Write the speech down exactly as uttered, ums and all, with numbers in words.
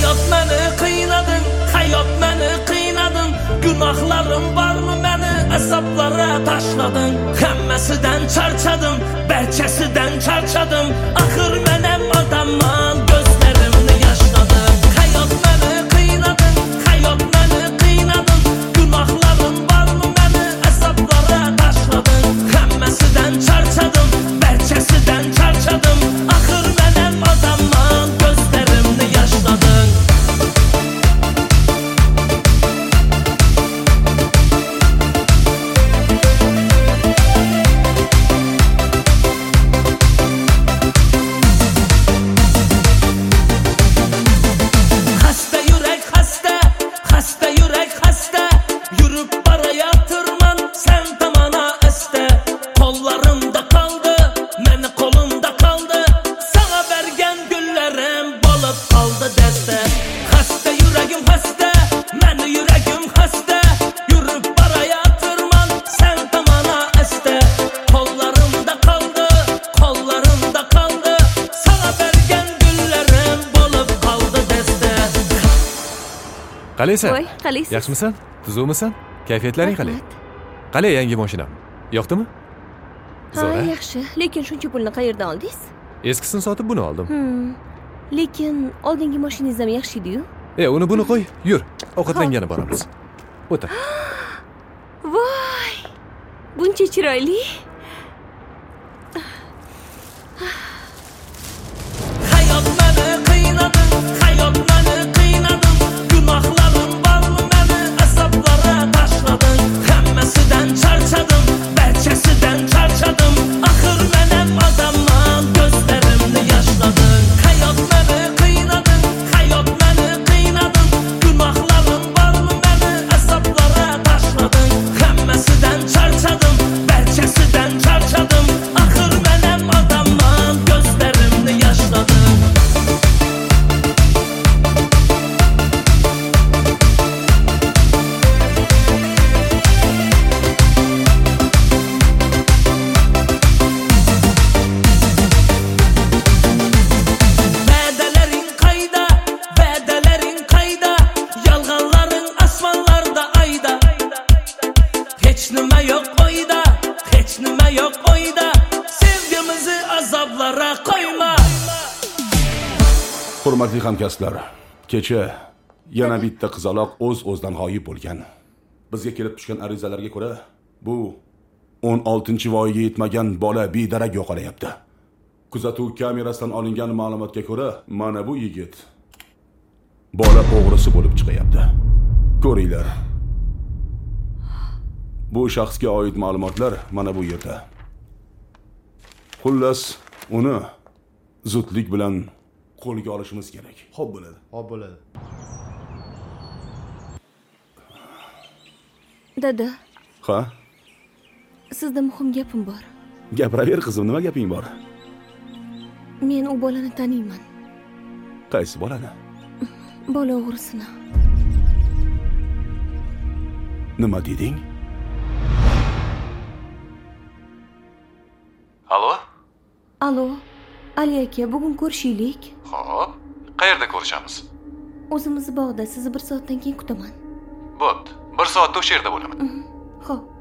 Hayot meni qiynading, hayot meni qiynading. Gunohlarim bormi meni azoblara tashlading. Hammasidan charchadim, barchasidan charchadim. Axir men ham odamman, ko'zlarimni yashladim. Hayot meni qiynading, hayot meni qiynading. Gunohlarim bormi meni azoblara tashlading. Hammasidan charchadim, barchasidan charchadim. Axir men ham odamman, ko'zlarimni yashladim. Qalaysan? Voy, qalaysiz? Yaxshimisan? Tuzukmisan? Kayfiyatlaring qalay? Qalay yangi mashinam? Yoqdimi? Ha, yaxshi. Lekin shuncha pulni qayerdan oldingiz? Eskisini sotib buni oldim. Hmm. Lekin oldingi mashinangiz ham yaxshi edi-yu. E, uni buni qo'y. Yur, ovqatlangani boramiz. O'tir. Voy! Buncha chiroyli. Hayot meni qiynading, hayot meni qiynading. Gunohlarim bormi meni azoblara tashlading. Hammasidan charchadim, barchasidan charchadim. Axir men ham odamman, ko'zlarimni yashladim. Hayot meni qiynading, hayot meni qiynading. Gunohlarim bormi meni azoblara tashlading. Hammasidan charchadim, barchasidan charchadim. Axir men ham odamman, ko'zlarimni yashladim. Va'dalaring qayda, va'dalaring qayda. Yolg'onlaring osmonlarda ayda. Hech nima yo'q oyda, hech nima yo'q oyda. Sevgimizni azoblara qo'yma. Hurmatli hamkasblar, kecha yana bitta qizaloq o'z-o'zidan g'oyib bo'lgan. Bizga kelib tushgan arizalarga ko'ra, bu o'n oltinchi voyaga yetmagan bola bedarak yo'qolayapti. Kuzatuv kamerasidan olingan ma'lumotga ko'ra, mana bu yigit bola o'g'risi bo'lib chiqyapti. Ko'ringlar. Bu shaxsga oid ma'lumotlar mana bu yerda. Xullas, uni zudlik bilan qo'lga olishimiz kerak. Xo'p bo'ladi. Xo'p bo'ladi. Dada, Ha? sizda muhim gapim bor. Gapiraver qizim, nima gaping bor? Men u bolani taniyman. Qaysi bolani? Bola o'g'risini. Nima deding? Allo? Allo, Ali aka, bugun ko'rishaylik. Xo'p. Qayerda ko'rishamiz? O'zimiz bog'da, sizni bir soatdan keyin kutaman. Bo'pti. Bir soatda o'sha yerda bo'laman. Xo'p.